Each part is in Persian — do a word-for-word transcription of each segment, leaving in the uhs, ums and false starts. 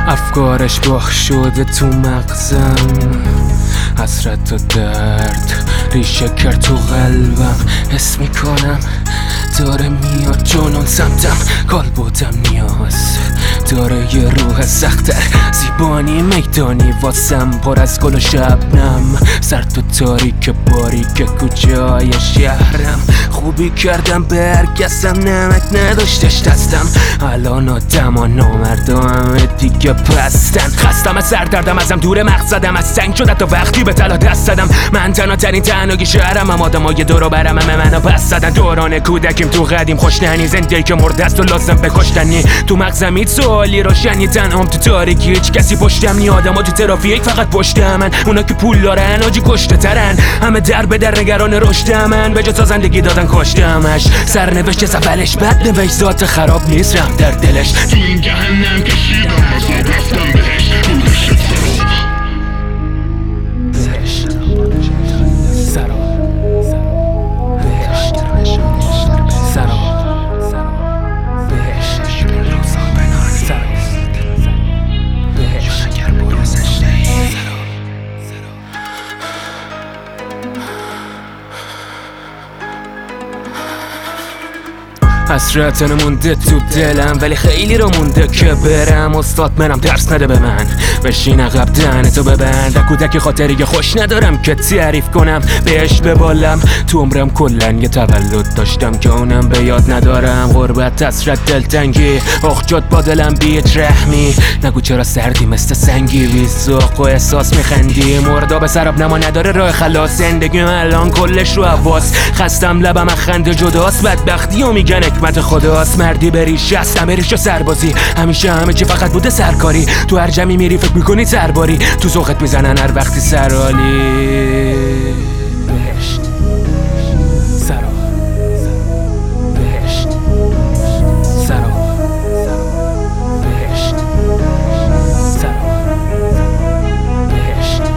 افکارش باخ شده تو مغزم، حسرت و درد ریشه کرد تو قلبم. حس میکنم داره میاد جنون سمتم، کالبدم نیاز داره یه روح سختر. زیبانی میدانی واسم پر از گل و شبنم، سرد و تاریک باریک کجای شهرم. خوبی کردم به هر کسم، نمک نداشتش دستم. الان آدم و نامردا همه دیگه پستن. خستم از سردردم، ازم دور مغز زدم، از سنگ شد تا وقتی به طلا دست زدم. من تنها ترین تنهایی شهرم، هم آدمای دور و برم همه منو پس زدن. دوران کودکیم تو قدیم خوشننی، زندگی که مرده است و لازم بکشتنی. تو مغزم هیچ سوالی روشنی، تنهام تو تاریکی، هیچ کسی پشتم نی. آدما تو ترافیک فقط پشت من، اونا که پول دارن آجی کشته ترن. همه در به در نگران رشد من، به جا تا زندگی دادن کشتمش. سرنوشت سفلش بد نوشت، ذات خراب نیست رحم در دلش. تو این جهنم کشیدم عذاب رفتم بهش. بودش حسرت مونده تو دلم، ولی خیلی رو مونده که برم. استاد منم درس نده به من، بشین عقب دهنتو ببند. کودک خاطری خوش ندارم که تعریف کنم بهش ببالم. تو عمرم کلن یه تولد داشتم که اونم به یاد ندارم. غربت، حسرت، دلتنگی، اخ جد با دلم بیت رحمی. نگو چرا سردی مثل سنگی، بی‌ذوق و احساس میخندی. مردا به سراب نما نداره راه خلاص، زندگیم الان کلش رو حواس. خستم لبم از خنده جداست، بدبختی و میگن حکمت خداست. مردی بریش هست همه ریش و سربازی، همیشه همه چی فقط بوده سرکاری. تو هر جمعی میری فکر میکنی سرباری، تو ذوقت میزنن هر وقتی سرالی. بهشت سرا، بهشت سرا، بهشت سرا، بهشت.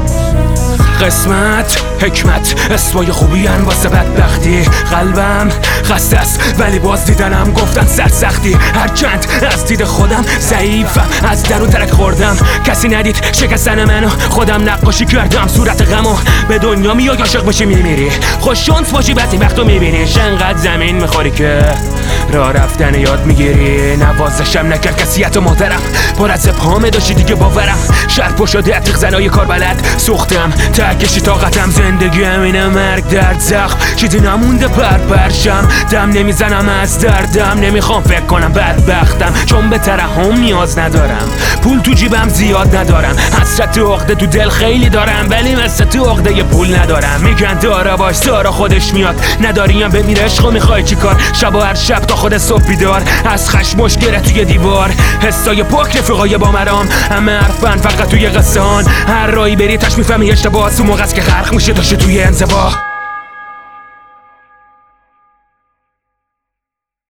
قسمت، حکمت، اسمای خوبی هن واسه بدبختی. قلبم خسته است ولی باز دیدنم گفتن سرسختی. هر چند از دید خودم ضعیفم، از درون ترک خوردم. کسی ندید شکستن منو، خودم نقاشی کردم صورت غمو. به دنیا میای عاشق باشی میمیری، خوش شانس باشی بعضی وقتو میبینی. انقدر زمین میخوری که راه رفتن یاد میگیری. نوازشم نکرد کسیت و محترم، پر از ابهامه داشتی دیگه باورم. شهر پر شده عتیق زنای کار بلد، سوختم تکشی طاقتم. زندگی همینه، مرگ درد زخم، چیزی نمونده پر پرشم. دم نمیزنم از دردم، نمیخوام فکر کنم بدبختم. چون به ترحم نیاز ندارم، پول تو جیبم زیاد ندارم. حسرت و عقده تو دل خیلی دارم، ولی مثل تو عقده ی پول ندارم. میگن دارا باش دارا خودش میاد، نداریم بمیر عشقو میخوای چی کار. شب و هر شب تا خود صبح بیدار، از خشم مشکره توی دیوار. حسای پاک رفیقای با مرام، همه حرفن فقط توی قصه هان. هر رایی بری تش میفهمی اشتباه، تو موقع است که غرق میشه داشته توی انزوا.